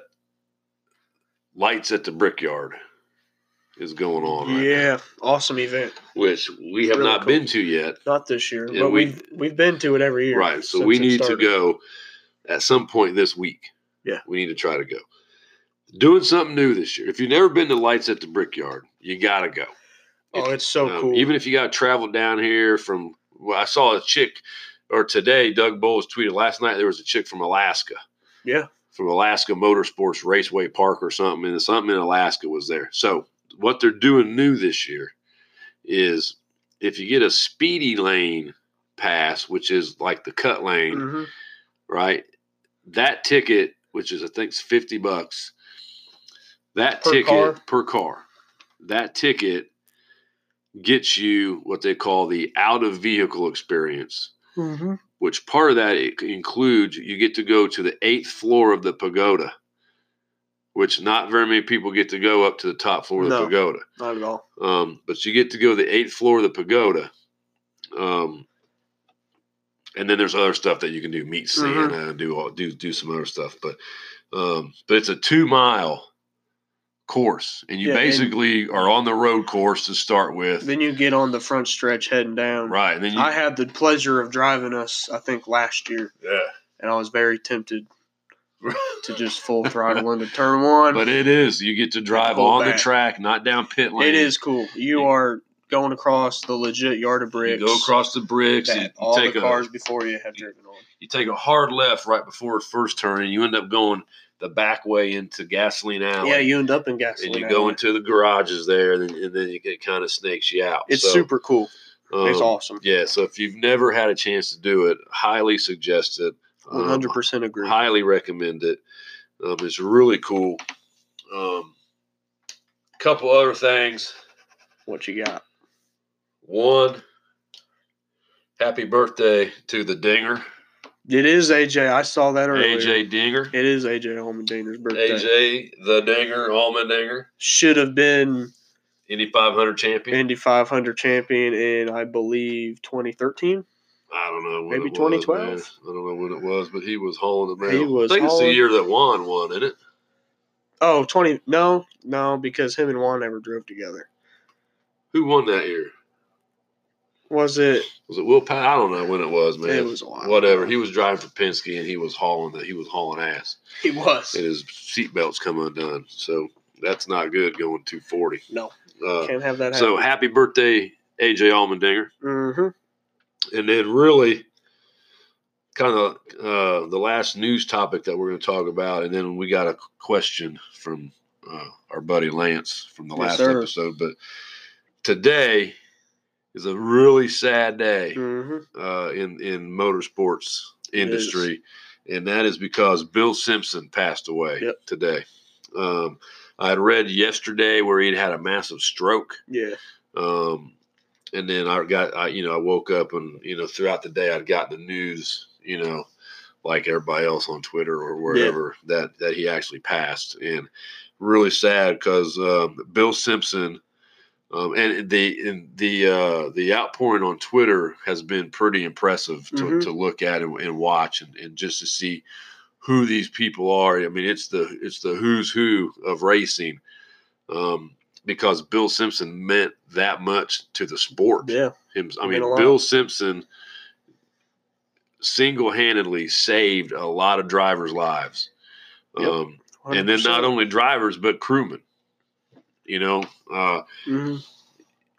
A: Lights at the Brickyard is going on right now,
B: Yeah. Awesome event.
A: which we have
B: Really
A: not
B: cool.
A: been to yet.
B: Not this year,
A: Yeah,
B: but
A: we-
B: we've we've been to it every year.
A: Right. So
B: since
A: we
B: it
A: need to
B: started.
A: go at some point this week.
B: Yeah.
A: We need to try to go. Doing something new this year. If you've never been to Lights at the Brickyard, you got to go.
B: Oh,
A: If-
B: it's so
A: um,
B: cool.
A: Even if you got to travel down here from, well, I saw a chick, or today, Doug Bowles tweeted last night there was a chick from Alaska,
B: Yeah.
A: from Alaska Motorsports Raceway Park or something, and something in Alaska was there. So what they're doing new this year is if you get a speedy lane pass, which is like the cut lane,
B: Mhm.
A: right? That ticket, which is I think it's fifty bucks, that
B: Per
A: ticket
B: car?
A: per car, that ticket gets you what they call the out of vehicle experience,
B: Mhm.
A: which part of that it includes you get to go to the eighth floor of the pagoda, which not very many people get to go up to the top floor of the
B: No.
A: pagoda.
B: Not at all.
A: Um, but you get to go to the eighth floor of the pagoda. Um, and then there's other stuff that you can do, meet Santa,
B: Mhm.
A: and do all, do do some other stuff. But um, but it's a two mile course, and you
B: Yeah, and-
A: basically are on the road course to start with,
B: Then you get on the front stretch heading down.
A: right? And then you,
B: I had the pleasure of driving us, I think, last year,
A: yeah.
B: and I was very tempted to just full throttle into turn one.
A: But it is you get to drive
B: Hold
A: on the
B: back.
A: track, not down pit lane.
B: It is cool. You
A: You-
B: are going across the legit yard of bricks.
A: You go across the bricks.
B: that
A: You, you
B: all
A: take
B: the
A: a
B: cars before you have driven on.
A: you take a hard left right before the first turn, and you end up going the back way into Gasoline Alley.
B: Yeah, you end up in
A: and
B: gasoline.
A: you go
B: alley.
A: into the garages there, and then, and then it, it kind of snakes you out.
B: It's
A: So,
B: super cool. It's
A: um,
B: awesome.
A: Yeah, so if you've never had a chance to do it, highly suggest it. Um,
B: One hundred percent agree.
A: Highly recommend it. Um, it's really cool. Um, couple other things.
B: What you got?
A: One, happy birthday to the Dinger,
B: It is A J. I saw that earlier.
A: A J Dinger.
B: It is A J Allmendinger's birthday.
A: A J the Dinger, Allmendinger,
B: Should have been
A: Indy five hundred champion.
B: Indy five hundred champion in, I believe, twenty thirteen.
A: I don't know when
B: Maybe
A: it was,
B: twenty twelve?
A: man. I don't know when it was, but he was hauling it down.
B: He was
A: I think it's the
B: hauling-
A: year that Juan won, isn't it?
B: Oh, twenty. No, no, because him and Juan never drove together.
A: Who won that year?
B: Was it?
A: Was it Will Pat? I don't know when it was, man.
B: It was a while
A: Whatever.
B: ago.
A: He was driving for Penske, and he was hauling that. He was hauling ass,
B: He was.
A: and his seatbelts come undone. So that's not good going two forty.
B: No,
A: Uh,
B: can't have that happen.
A: so happy birthday, A J Allmendinger.
B: Mm-hmm.
A: And then really kind of uh, the last news topic that we're going to talk about, and then we got a question from uh, our buddy Lance from the
B: Yes,
A: last
B: sir.
A: episode. But today is a really sad day
B: Mm-hmm.
A: uh, in in motorsports
B: It
A: industry, and that is because Bill Simpson passed away
B: Yep.
A: today. Um, I had read yesterday where he'd had a massive stroke.
B: Yeah.
A: Um, and then I got, I, you know, I woke up and, you know, throughout the day I'd got the news, you know, like everybody else on Twitter or wherever that, that he actually passed, and really sad because um, Bill Simpson um, and the, and the, uh, the outpouring on Twitter has been pretty impressive to,
B: Mhm.
A: to look at and, and watch and, and just to see who these people are. I mean, it's the, it's the who's who of racing. Um, because Bill Simpson meant that much to the sport.
B: Yeah.
A: Him, I
B: Meant
A: mean,
B: a lot.
A: Bill Simpson single-handedly saved a lot of drivers' lives.
B: Yep.
A: Um, and then not only drivers, but crewmen. You know, uh,
B: Mm-hmm.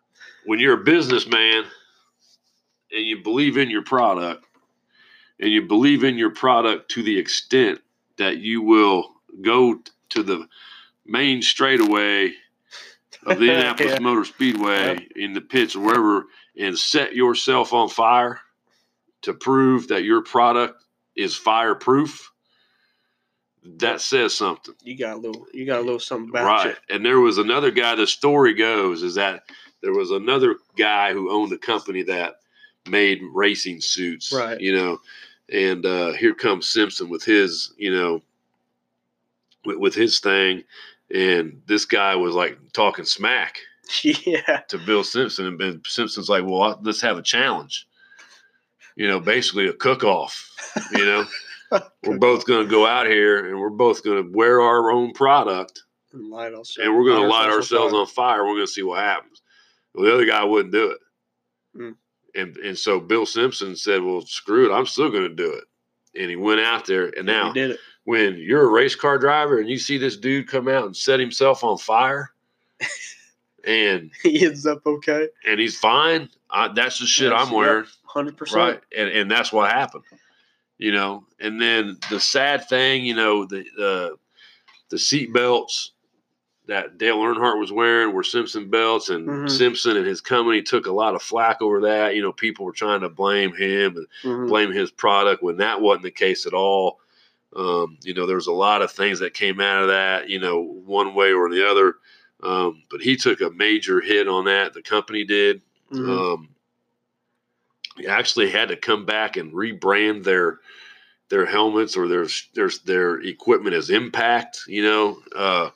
A: when you're a businessman and you believe in your product, and you believe in your product to the extent that you will go to the main straightaway of the Indianapolis
B: Yeah.
A: Motor Speedway
B: Yep.
A: in the pits or wherever and set yourself on fire to prove that your product is fireproof, that says something.
B: You got a little, you got a little something about
A: Right.
B: you.
A: And there was another guy, the story goes, is that there was another guy who owned a company that made racing suits,
B: Right.
A: you know, and uh, here comes Simpson with his, you know, with, with his thing. And this guy was like talking smack
B: Yeah.
A: to Bill Simpson. And Ben Simpson's like, well, let's have a challenge, you know, basically a cook off, you know. We're both going to go out here and we're both going to wear our own product
B: And light ourselves,
A: and we're going to light
B: ourselves
A: ourselves
B: on
A: on fire. We're going to see what happens. Well, the other guy wouldn't do it.
B: Mm.
A: And and so Bill Simpson said, well, screw it. I'm still going to do it. And he went out there. And now,
B: He did it.
A: when you're a race car driver and you see this dude come out and set himself on fire and
B: He ends up okay.
A: and he's fine, I, that's the shit
B: Yes,
A: I'm wearing.
B: Yep, one hundred percent.
A: Right. And, and that's what happened. You know, and then the sad thing, you know, the the, the seat belts that Dale Earnhardt was wearing were Simpson belts, and
B: Mhm.
A: Simpson and his company took a lot of flack over that. You know, people were trying to blame him and
B: Mhm.
A: blame his product when that wasn't the case at all. Um, you know, there was a lot of things that came out of that, you know, one way or the other. Um, but he took a major hit on that. The company did.
B: Mhm.
A: Um, he actually had to come back and rebrand their their helmets or their their their equipment as Impact. You know, uh,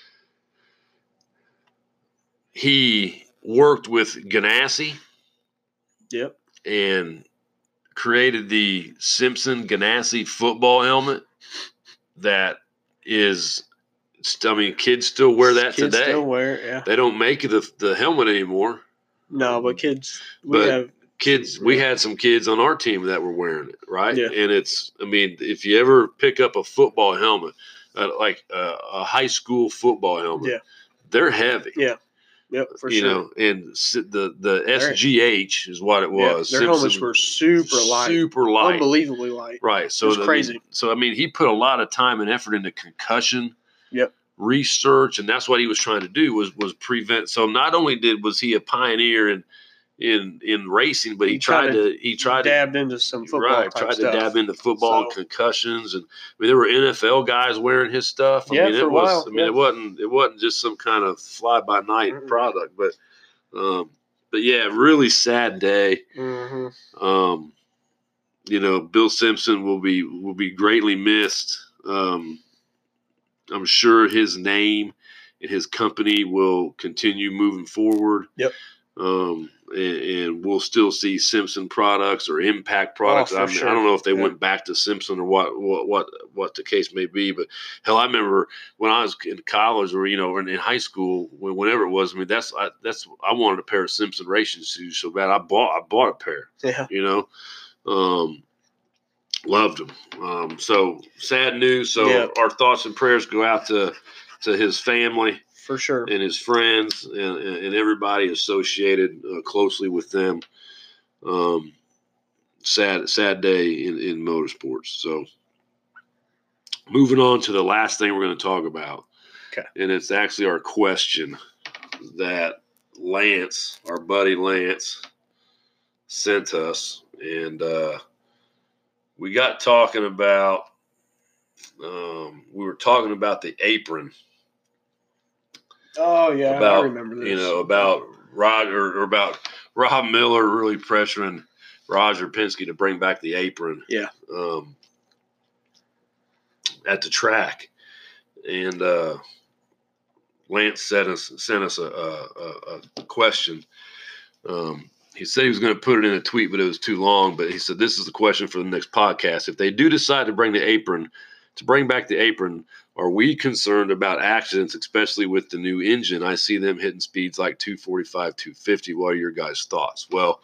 A: he worked with Ganassi
B: Yep.
A: and created the Simpson Ganassi football helmet that is. I mean, kids still wear that
B: Kids
A: today.
B: still wear it, yeah.
A: They don't make the the helmet anymore.
B: No, but kids, we
A: But
B: have
A: kids, we had some kids on our team that were wearing it, right?
B: Yeah.
A: And it's, I mean, if you ever pick up a football helmet, uh, like uh, a high school football helmet,
B: Yeah.
A: they're heavy.
B: Yeah. Yep, for
A: you
B: sure.
A: know, and s- the the S G H is what it
B: Yeah,
A: was.
B: their
A: Simpson-
B: helmets were super light,
A: super light,
B: unbelievably light.
A: right? So
B: It was
A: I mean-
B: crazy.
A: so I mean, he put a lot of time and effort into concussion.
B: Yep.
A: Research, and that's what he was trying to do was was prevent. So not only did was he a pioneer in in in racing, but he,
B: He
A: tried
B: kinda
A: to he tried
B: Dabbed into some
A: to
B: football
A: right
B: type
A: tried
B: stuff.
A: to dab into football and
B: So-
A: concussions, and I mean there were N F L guys wearing his stuff. I
B: Yeah,
A: mean
B: for
A: it
B: a
A: was.
B: while,
A: I mean
B: yeah.
A: it wasn't it wasn't just some kind of fly by night
B: Mm-mm.
A: product, but um, but yeah, really sad day.
B: Mhm.
A: Um, you know, Bill Simpson will be will be greatly missed. Um, I'm sure his name and his company will continue moving forward.
B: Yep.
A: Um, and, and we'll still see Simpson products or Impact products.
B: Oh, for
A: I, mean,
B: sure.
A: I don't know if they
B: Yeah.
A: went back to Simpson or what, what, what, what the case may be. But hell, I remember when I was in college or you know, or in high school, when, whenever it was. I mean, that's I, that's I wanted a pair of Simpson racing shoes so bad. I bought I bought a pair.
B: Yeah.
A: You know. Um, Loved him. Um, so sad news. So
B: Yeah.
A: our thoughts and prayers go out to to his family
B: For sure.
A: and his friends and, and everybody associated uh, closely with them. Um, sad sad day in, in motorsports. So moving on to the last thing we're going to talk about.
B: Okay.
A: And it's actually our question that Lance, our buddy Lance, sent us. And uh, we got talking about Um, we were talking about the apron.
B: Oh yeah,
A: about
B: I remember this.
A: you know about Roger or about Rob Miller really pressuring Roger Penske to bring back the apron.
B: Yeah.
A: Um, at the track, and uh, Lance sent us sent us a, a, a question. Um, he said he was going to put it in a tweet, but it was too long. But he said this is the question for the next podcast: if they do decide to bring the apron. To bring back the apron, are we concerned about accidents, especially with the new engine? I see them hitting speeds like two forty-five, two fifty. What are your guys' thoughts? Well,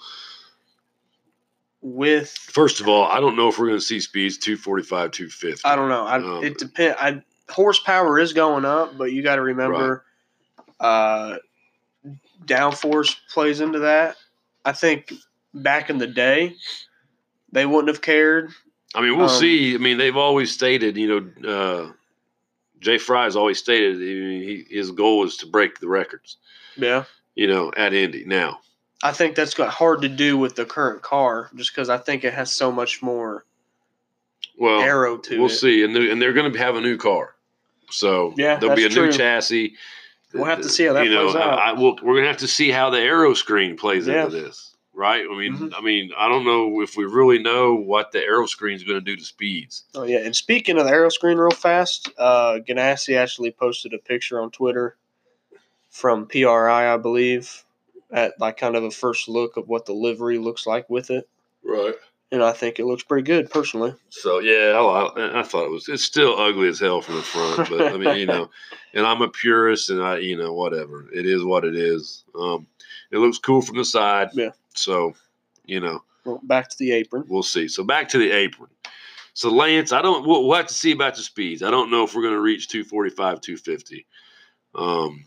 B: with
A: first of all, I don't know if we're going to see speeds two forty-five, two fifty.
B: I don't know. I,
A: Um,
B: it depends. I horsepower is going up, but you got to remember, uh, downforce plays into that. I think back in the day, they wouldn't have cared.
A: I mean, we'll
B: Um,
A: see. I mean, they've always stated, you know, uh, Jay Fry's always stated he, his goal is to break the records.
B: Yeah.
A: You know, at Indy now.
B: I think that's got hard to do with the current car, just because I think it has so much more
A: well,
B: arrow to
A: we'll
B: it.
A: see. And they're, and they're going to have a new car. So
B: yeah,
A: there'll be a
B: true.
A: new chassis.
B: We'll have to see how that
A: you know,
B: plays out.
A: I, I will, we're going to have to see how the aero screen plays
B: yeah.
A: into this. Right? I mean,
B: mm-hmm.
A: I mean, I don't know if we really know what the aero screen is going to do to speeds.
B: Oh yeah, and speaking of the aero screen, real fast, uh, Ganassi actually posted a picture on Twitter from P R I, I believe, at like kind of a first look of what the livery looks like with it.
A: Right.
B: And I think it looks pretty good, personally.
A: So yeah, I, I thought it was. It's still ugly as hell from the front, but I mean, you know, and I'm a purist, and I, you know, whatever. It is what it is. Um, it looks cool from the side.
B: Yeah.
A: So, you know.
B: Well, back to the apron.
A: We'll see. So back to the apron. So Lance, I don't. We'll, we'll have to see about the speeds. I don't know if we're going to reach two forty-five, two fifty. Um.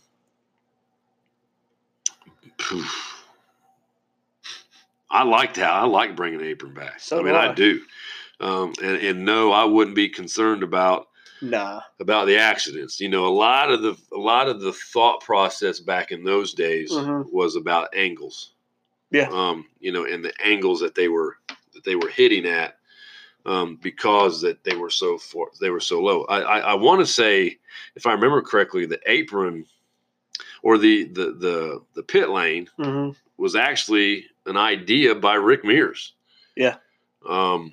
A: I liked how I like bringing the apron back.
B: So
A: I mean,
B: do I.
A: I do. Um, and, and no, I wouldn't be concerned about
B: nah
A: about the accidents. You know, a lot of the a lot of the thought process back in those days
B: mm-hmm.
A: was about angles.
B: Yeah.
A: Um, you know, and the angles that they were that they were hitting at um, because that they were so far, they were so low. I I, I want to say, if I remember correctly, the apron or the the the the pit lane
B: mm-hmm.
A: was actually an idea by Rick Mears.
B: Yeah.
A: Um,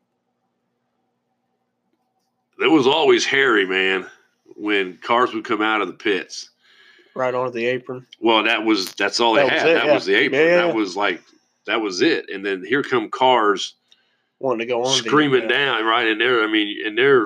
A: it was always hairy, man, when cars would come out of the pits.
B: Right onto the apron.
A: Well, that was that's all they
B: that
A: had.
B: Was it,
A: that
B: yeah.
A: was the apron.
B: Yeah, yeah,
A: that
B: yeah.
A: was like that was it. And then here come cars
B: wanting to go on
A: screaming
B: the,
A: down, right? And they're I mean, and they're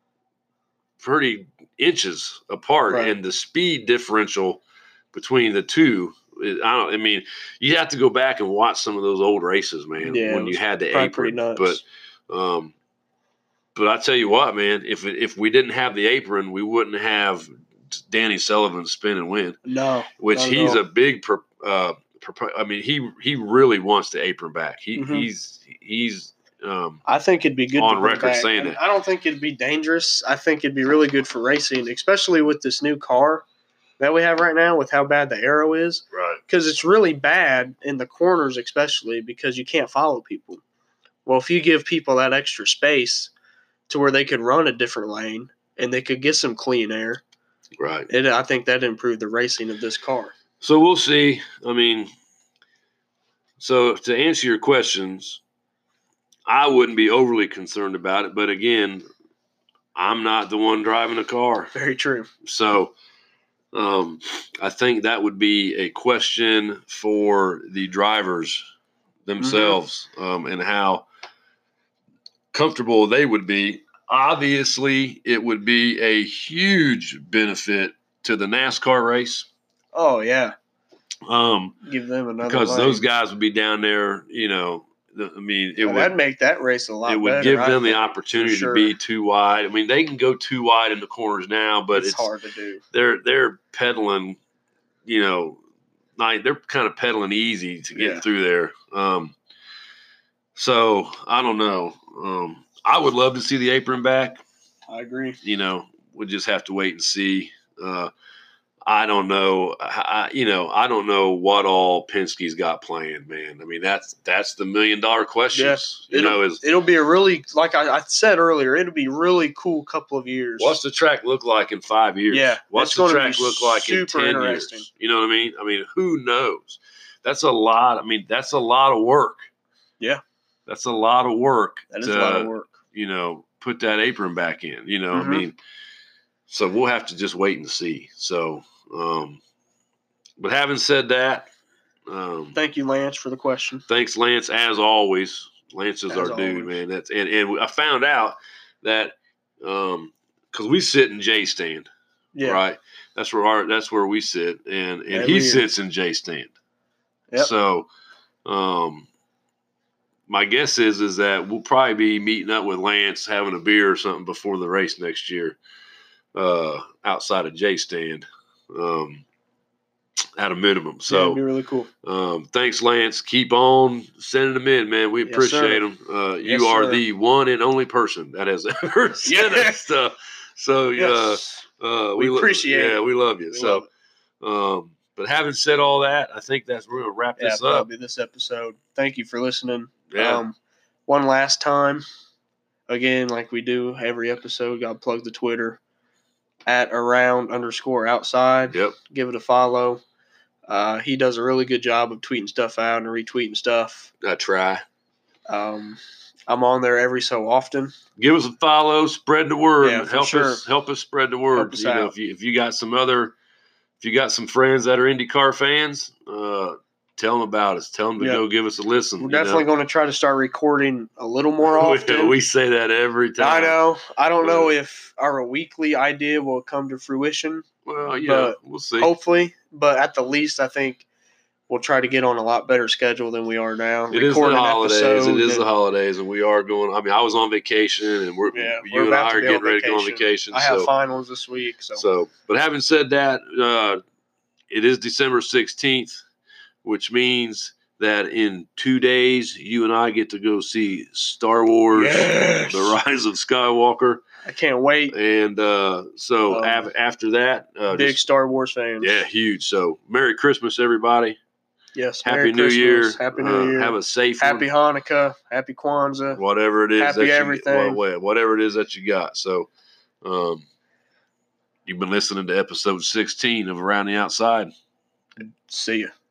A: pretty inches apart,
B: right.
A: and the speed differential between the two. I don't. I mean, you have to go back and watch some of those old races, man.
B: Yeah,
A: when you had the apron,
B: nuts.
A: but, um, but I tell you what, man. If if we didn't have the apron, we wouldn't have Danny Sullivan spin and win.
B: No,
A: which he's
B: all.
A: a big. Uh, I mean, he he really wants the apron back. He
B: mm-hmm.
A: he's he's. Um,
B: I think it'd be good
A: on
B: to bring
A: record
B: back.
A: saying
B: I, mean,
A: that.
B: I don't think it'd be dangerous. I think it'd be really good for racing, especially with this new car that we have right now with how bad the aero is.
A: Right.
B: Because it's really bad in the corners, especially because you can't follow people. Well, if you give people that extra space to where they could run a different lane and they could get some clean air,
A: right.
B: It, I think that'd improve the racing of this car.
A: So we'll see. I mean, so to answer your questions, I wouldn't be overly concerned about it. But again, I'm not the one driving the car.
B: Very true.
A: So um, I think that would be a question for the drivers themselves, mm-hmm. um, and how comfortable they would be. Obviously, it would be a huge benefit to the NASCAR race.
B: Oh, yeah.
A: Um,
B: Give them another
A: because
B: lane.
A: those guys would be down there, you know. I mean, it
B: yeah,
A: would
B: that'd make that race a lot.
A: It would
B: better,
A: give
B: I
A: them the
B: think,
A: opportunity
B: sure.
A: to be too wide. I mean, they can go too wide in the corners now, but
B: it's,
A: it's,
B: hard to do.
A: They're they're pedaling, you know, like they're kind of pedaling easy to get
B: yeah.
A: through there. Um, so I don't know. Um, I would love to see the apron back.
B: I agree.
A: You know, we'll just have to wait and see. Uh, I don't know. I, you know, I don't know what all Penske's got planned, man. I mean, that's that's the million dollar question.
B: Yeah.
A: You
B: it'll,
A: know, is
B: it'll be a really, like I, I said earlier, it'll be really cool couple of years.
A: What's the track look like in five years?
B: Yeah.
A: What's the track look like in ten years? You know what I mean? I mean, who knows? That's a lot. I mean, that's a lot of work.
B: Yeah.
A: That's a lot of work.
B: That is
A: to,
B: a lot of work.
A: You know, put that apron back in. You know,
B: mm-hmm.
A: I mean, so we'll have to just wait and see. So, um, but having said that, um,
B: thank you, Lance, for the question.
A: Thanks, Lance, as always. Lance is
B: as
A: our
B: always.
A: dude, man. That's and, and I found out that um, because we sit in J stand,
B: yeah,
A: right. That's where our that's where we sit, and and
B: Every
A: he
B: year.
A: sits in J stand.
B: Yep.
A: So, um, my guess is is that we'll probably be meeting up with Lance, having a beer or something before the race next year, uh, outside of J stand. Um, at a minimum.
B: yeah,
A: So
B: it'd be really cool.
A: um, thanks, Lance. Keep on sending them in, man. We
B: Yes,
A: appreciate
B: sir.
A: them. Uh,
B: Yes,
A: you are
B: sir.
A: the one and only person that has ever sent
B: Yeah.
A: us stuff. So
B: Yes.
A: uh, uh,
B: We
A: lo-
B: appreciate
A: yeah,
B: it.
A: we love you.
B: We
A: so,
B: love it.
A: um, but having said all that, I think that's we're gonna wrap
B: Yeah,
A: this
B: that'll
A: up.
B: be this episode. Thank you for listening.
A: Yeah.
B: Um, one last time, again, like we do every episode, got to plug the Twitter at around underscore outside.
A: Yep.
B: Give it a follow. Uh, he does a really good job of tweeting stuff out and retweeting stuff.
A: I try.
B: Um, I'm on there every so often.
A: Give us a follow. Spread the word.
B: Yeah, for
A: help
B: sure.
A: us. Help us spread the word.
B: Help us
A: you know,
B: out.
A: if you if you got some other, if you got some friends that are IndyCar fans, uh, tell them about us. Tell them to
B: Yeah.
A: go give us a listen.
B: We're
A: you
B: definitely
A: know?
B: going to try to start recording a little more often.
A: we, we say that every time.
B: I know. I don't
A: But-
B: know if our weekly idea will come to fruition.
A: Well, yeah,
B: But
A: we'll see.
B: Hopefully, but at the least, I think we'll try to get on a lot better schedule than we are now.
A: It is the
B: Record an
A: holidays. It
B: episode
A: is the
B: and-
A: holidays, and we are going. I mean, I was on vacation, and we're
B: Yeah,
A: you
B: we're
A: and
B: about
A: I
B: to
A: are
B: be on
A: getting ready to go on
B: vacation.
A: vacation.
B: I have
A: so,
B: finals this week, so,
A: so, but having said that, uh, it is December sixteenth, which means that in two days, you and I get to go see Star Wars:
B: Yes!
A: The Rise of Skywalker,
B: I can't wait.
A: and uh, so
B: Um,
A: av- after that, uh,
B: Big
A: just-
B: Star Wars fans.
A: yeah, huge. So, Merry Christmas, everybody.
B: Yes.
A: Happy
B: Merry
A: New
B: Christmas,
A: Year.
B: Happy New
A: Uh,
B: Year.
A: Have a safe
B: Happy
A: one.
B: Hanukkah. Happy Kwanzaa.
A: Whatever it is
B: Happy
A: that you
B: everything.
A: well, whatever it is that you got. So, um, you've been listening to episode sixteen of Around the Outside.
B: See ya.